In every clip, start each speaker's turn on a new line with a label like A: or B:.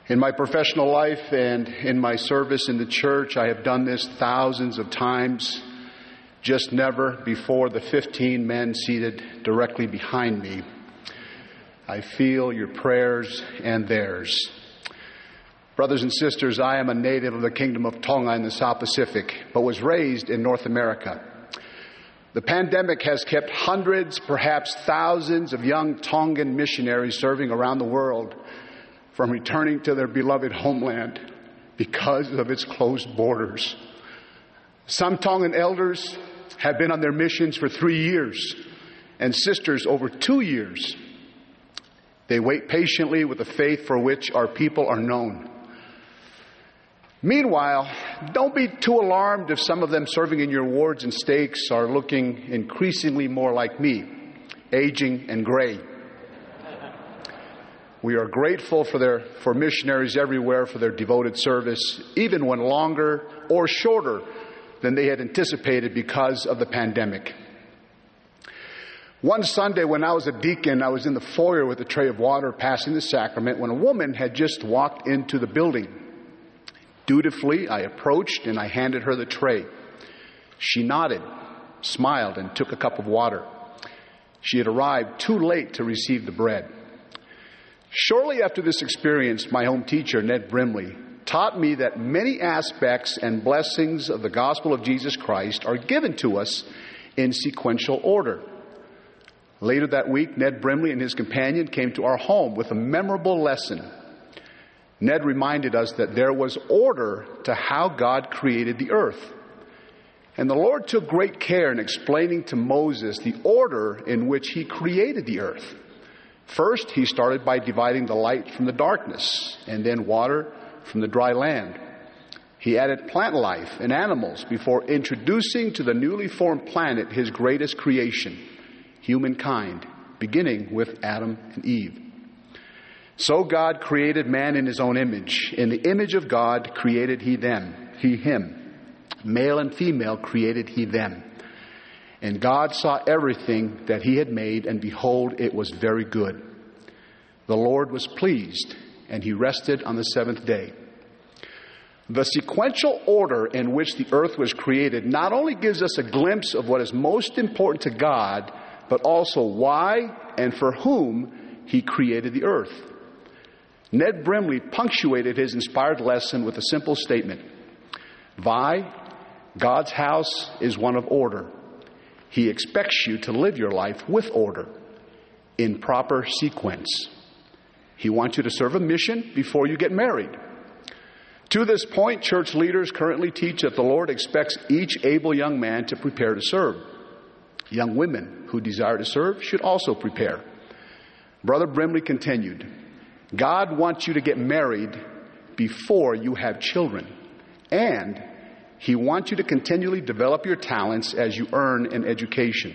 A: In my professional life and in my service in the church, I have done this thousands of times, just never before the 15 men seated directly behind me. I feel your prayers and theirs. Brothers and sisters, I am a native of the Kingdom of Tonga in the South Pacific, but was raised in North America. The pandemic has kept hundreds, perhaps thousands of young Tongan missionaries serving around the world from returning to their beloved homeland because of its closed borders. Some Tongan elders have been on their missions for 3 years, and sisters over 2 years. They wait patiently with the faith for which our people are known. Meanwhile, don't be too alarmed if some of them serving in your wards and stakes are looking increasingly more like me, aging and gray. We are grateful for missionaries everywhere for their devoted service, even when longer or shorter than they had anticipated because of the pandemic. One Sunday when I was a deacon, I was in the foyer with a tray of water passing the sacrament when a woman had just walked into the building. Dutifully, I approached and I handed her the tray. She nodded, smiled, and took a cup of water. She had arrived too late to receive the bread. Shortly after this experience, my home teacher, Ned Brimley, taught me that many aspects and blessings of the gospel of Jesus Christ are given to us in sequential order. Later that week, Ned Brimley and his companion came to our home with a memorable lesson. Ned reminded us that there was order to how God created the earth. And the Lord took great care in explaining to Moses the order in which he created the earth. First, he started by dividing the light from the darkness, and then water from the dry land. He added plant life and animals before introducing to the newly formed planet his greatest creation, humankind, beginning with Adam and Eve. So God created man in his own image. In the image of God created he him. Male and female created he them. And God saw everything that he had made, and behold, it was very good. The Lord was pleased, and he rested on the seventh day. The sequential order in which the earth was created not only gives us a glimpse of what is most important to God, but also why and for whom he created the earth. Ned Brimley punctuated his inspired lesson with a simple statement. Vi, God's house is one of order. He expects you to live your life with order, in proper sequence. He wants you to serve a mission before you get married. To this point, church leaders currently teach that the Lord expects each able young man to prepare to serve. Young women who desire to serve should also prepare. Brother Brimley continued, God wants you to get married before you have children, and he wants you to continually develop your talents as you earn an education.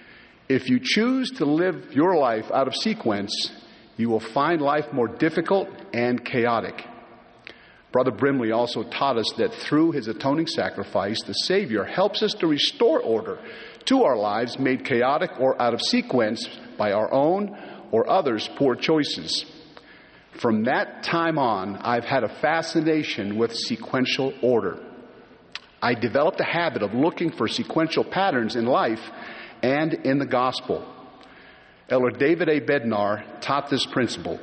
A: If you choose to live your life out of sequence, you will find life more difficult and chaotic. Brother Brimley also taught us that through his atoning sacrifice, the Savior helps us to restore order to our lives made chaotic or out of sequence by our own or others' poor choices. From that time on, I've had a fascination with sequential order. I developed a habit of looking for sequential patterns in life and in the gospel. Elder David A. Bednar taught this principle.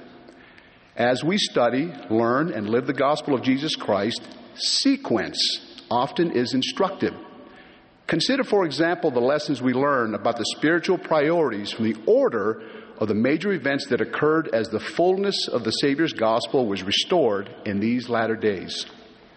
A: As we study, learn, and live the gospel of Jesus Christ, sequence often is instructive. Consider, for example, the lessons we learn about the spiritual priorities from the order of the major events that occurred as the fullness of the Savior's gospel was restored in these latter days.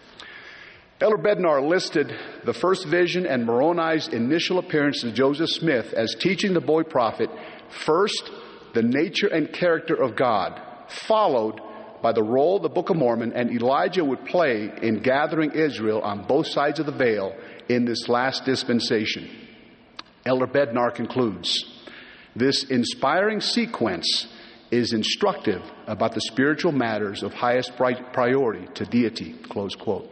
A: Elder Bednar listed the first vision and Moroni's initial appearance to Joseph Smith as teaching the boy prophet, first, the nature and character of God, followed by the role the Book of Mormon and Elijah would play in gathering Israel on both sides of the veil in this last dispensation. Elder Bednar concludes, this inspiring sequence is instructive about the spiritual matters of highest priority to deity, close quote.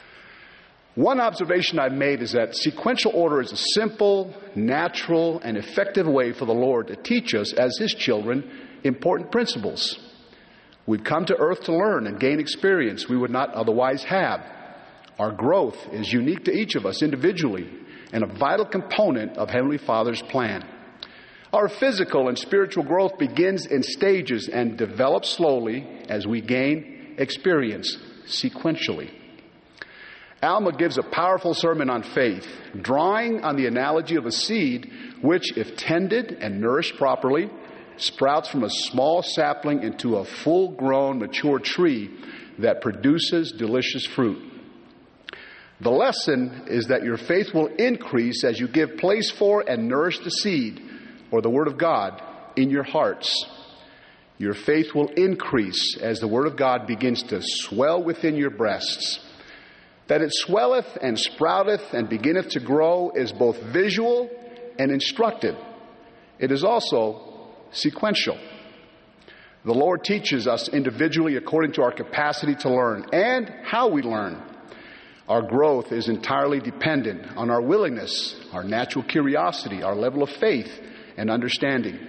A: One observation I've made is that sequential order is a simple, natural, and effective way for the Lord to teach us, as his children, important principles. We've come to earth to learn and gain experience we would not otherwise have. Our growth is unique to each of us individually and a vital component of Heavenly Father's plan. Our physical and spiritual growth begins in stages and develops slowly as we gain experience sequentially. Alma gives a powerful sermon on faith, drawing on the analogy of a seed which, if tended and nourished properly, sprouts from a small sapling into a full-grown, mature tree that produces delicious fruit. The lesson is that your faith will increase as you give place for and nourish the seed, or the Word of God, in your hearts. Your faith will increase as the Word of God begins to swell within your breasts. That it swelleth and sprouteth and beginneth to grow is both visual and instructive. It is also sequential. The Lord teaches us individually according to our capacity to learn and how we learn. Our growth is entirely dependent on our willingness, our natural curiosity, our level of faith and understanding.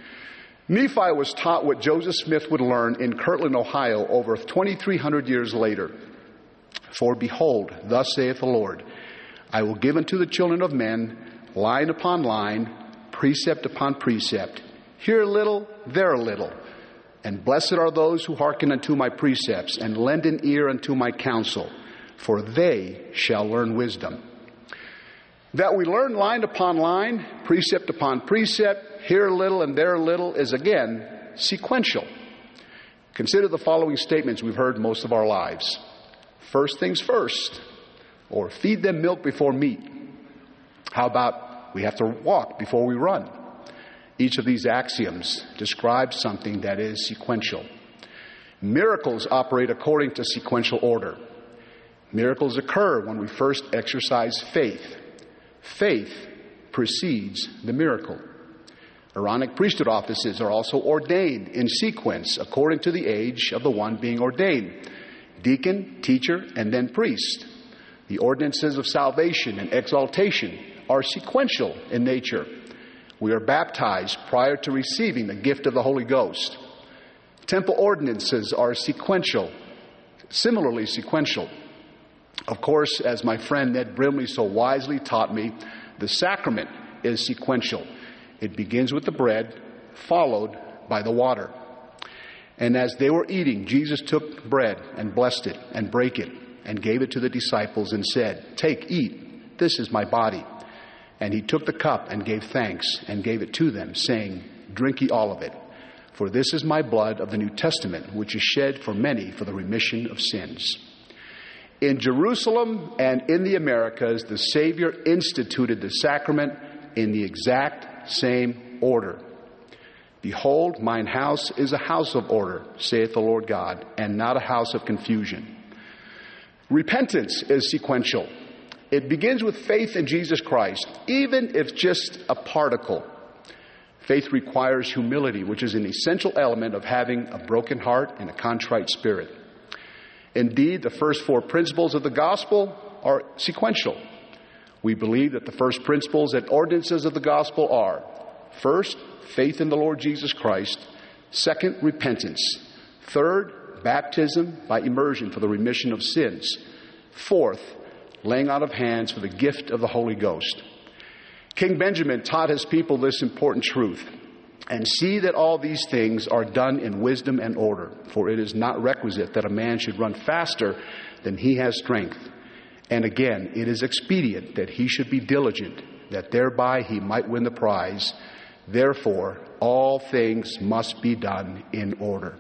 A: Nephi was taught what Joseph Smith would learn in Kirtland, Ohio, over 2,300 years later. For behold, thus saith the Lord, I will give unto the children of men line upon line, precept upon precept, here a little, there a little. And blessed are those who hearken unto my precepts, and lend an ear unto my counsel, for they shall learn wisdom. That we learn line upon line, precept upon precept, here a little and there a little, is again sequential. Consider the following statements we've heard most of our lives. First things first, or feed them milk before meat. How about we have to walk before we run? Each of these axioms describes something that is sequential. Miracles operate according to sequential order. Miracles occur when we first exercise faith. Faith precedes the miracle. Aaronic priesthood offices are also ordained in sequence according to the age of the one being ordained. Deacon, teacher, and then priest. The ordinances of salvation and exaltation are sequential in nature. We are baptized prior to receiving the gift of the Holy Ghost. Temple ordinances are sequential, similarly sequential. Of course, as my friend Ned Brimley so wisely taught me, the sacrament is sequential. It begins with the bread, followed by the water. And as they were eating, Jesus took bread and blessed it and brake it and gave it to the disciples and said, Take, eat, this is my body. And he took the cup and gave thanks and gave it to them, saying, Drink ye all of it, for this is my blood of the New Testament, which is shed for many for the remission of sins. In Jerusalem and in the Americas, the Savior instituted the sacrament in the exact same order. Behold, mine house is a house of order, saith the Lord God, and not a house of confusion. Repentance is sequential. It begins with faith in Jesus Christ, even if just a particle. Faith requires humility, which is an essential element of having a broken heart and a contrite spirit. Indeed, the first four principles of the gospel are sequential. We believe that the first principles and ordinances of the gospel are, first, faith in the Lord Jesus Christ. Second, repentance. Third, baptism by immersion for the remission of sins. Fourth, laying out of hands for the gift of the Holy Ghost. King Benjamin taught his people this important truth. And see that all these things are done in wisdom and order, for it is not requisite that a man should run faster than he has strength. And again, it is expedient that he should be diligent, that thereby he might win the prize. Therefore, all things must be done in order.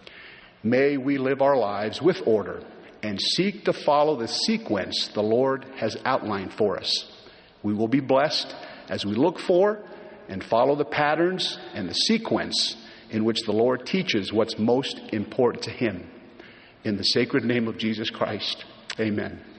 A: May we live our lives with order and seek to follow the sequence the Lord has outlined for us. We will be blessed as we look for and follow the patterns and the sequence in which the Lord teaches what's most important to Him. In the sacred name of Jesus Christ, amen.